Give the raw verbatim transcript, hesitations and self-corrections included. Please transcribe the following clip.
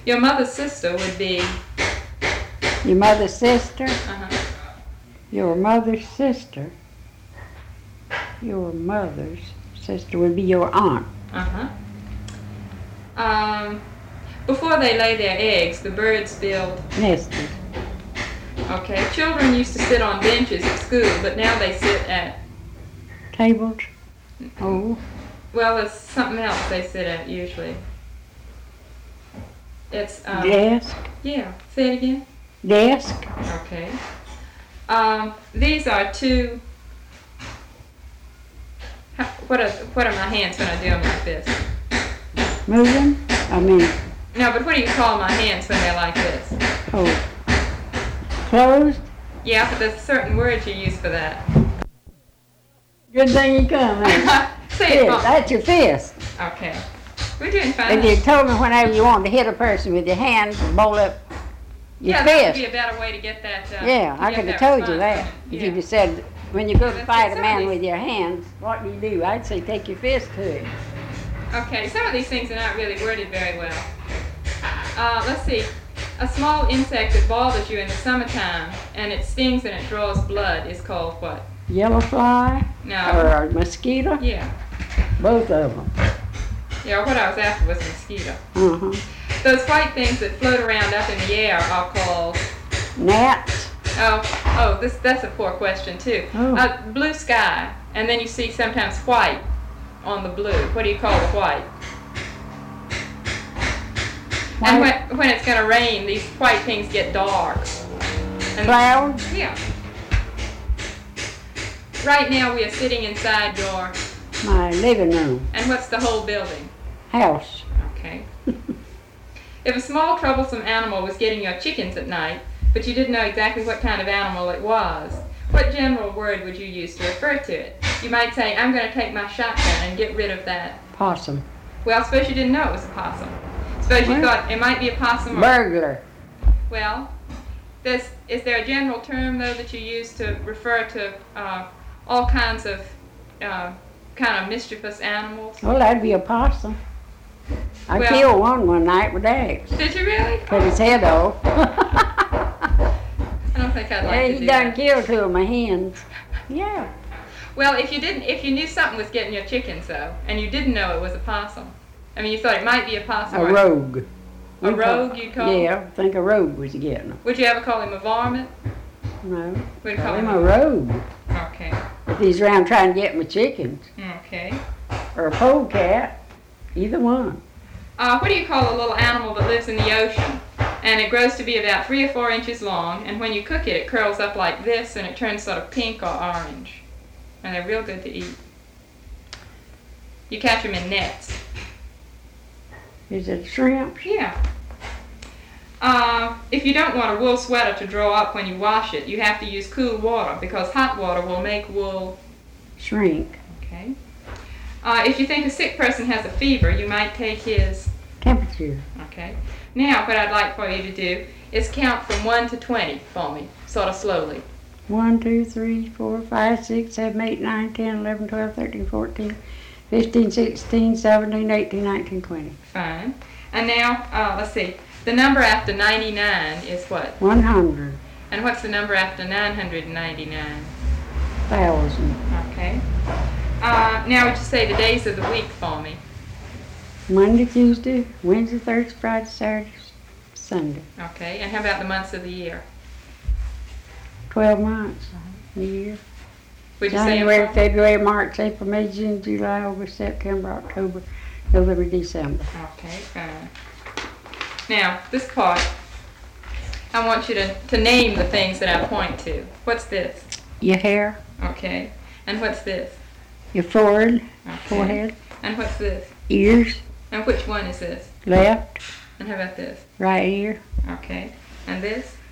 Your mother's sister would be... Your mother's sister? Uh-huh. Your mother's sister? Your mother's sister would be your aunt. Uh-huh. Um, before they lay their eggs, the birds build... Nested. Okay. Children used to sit on benches at school, but now they sit at... Tables? Oh. Well, there's something else they sit at usually. It's... Um, Desk? Yeah. Say it again. Desk? Okay. Um, these are two... How, what are what are my hands when I do them like this? Moving? I mean... No, but what do you call my hands when they're like this? Oh. Closed? Yeah, but there's certain words you use for that. Good thing you come, eh? Say it, Mom. That's your fist. Okay. We're doing fine. If you told me whenever you wanted to hit a person with your hand, bowl up your yeah, fist. that would be a better way to get that. Uh, yeah, to I get could have that told you that. response. If Yeah. you just said, when you go Yeah, to that's fight it. a Some man of these- with your hands, what do you do? I'd say take your fist to it. Okay, some of these things are not really worded very well. Uh, let's see. A small insect that bothers you in the summertime and it stings and it draws blood is called what? Yellow fly? No. Or a mosquito? Yeah. Both of them. Yeah, what I was after was a mosquito. Uh-huh. Those white things that float around up in the air are called... Gnats? Oh, oh, this that's a poor question too. Oh. Uh, blue sky, and then you see sometimes white on the blue. What do you call the white? White. And when, when it's going to rain, these white things get dark. And Clouds? Yeah. Right now we are sitting inside your... My living room. And what's the whole building? House. Okay. If a small troublesome animal was getting your chickens at night, but you didn't know exactly what kind of animal it was, what general word would you use to refer to it? You might say, I'm going to take my shotgun and get rid of that. Possum. Well, suppose you didn't know it was a possum. Suppose you What? thought it might be a possum or... Burglar. Well, this, is there a general term, though, that you use to refer to uh, all kinds of uh, kind of mischievous animals? Well, that'd be a possum. I Well- killed one one night with axe. Did you really? Cut his head off. I don't think I'd like Yeah, to he do done that. killed two of my hens. Yeah. Well, if you didn't, if you knew something was getting your chickens, though, and you didn't know it was a possum, I mean, you thought it might be a possum. A or rogue. A We call- rogue, you'd call him? Yeah, I think a rogue was getting them. Would you ever call him a varmint? No. We'd Call call him him a rogue. Okay. If he's around trying to get my chickens. Okay. Or a polecat. Either one. Uh, what do you call a little animal that lives in the ocean? And it grows to be about three or four inches long, and when you cook it, it curls up like this, and it turns sort of pink or orange. And they're real good to eat. You catch them in nets. Is it shrimp? Yeah. Uh, if you don't want a wool sweater to draw up when you wash it, you have to use cool water, because hot water will make wool... Shrink. Okay. Uh, if you think a sick person has a fever, you might take his... Temperature. Okay. Now, what I'd like for you to do is count from one to twenty for me, sort of slowly. One, two, three, four, five, six, seven, eight, nine, ten, eleven, twelve, thirteen, fourteen, fifteen, sixteen, seventeen, eighteen, nineteen, twenty. Fine. And now, uh, let's see. The number after ninety-nine is what? One hundred. And what's the number after nine hundred ninety-nine? Thousand. Okay. Uh, now, would you say the days of the week for me? Monday, Tuesday, Wednesday, Thursday, Friday, Saturday, Sunday. Okay. And how about the months of the year? Twelve months. A year. Would you say January, them? February, March, April, May, June, July, August, September, October, November, December. Okay, fine. Now, this part, I want you to, to name the things that I point to. What's this? Your hair, Okay. And what's this? your forehead, Okay. forehead, And what's this? ears, And which one is this? left, And how about this? right ear, Okay. And this?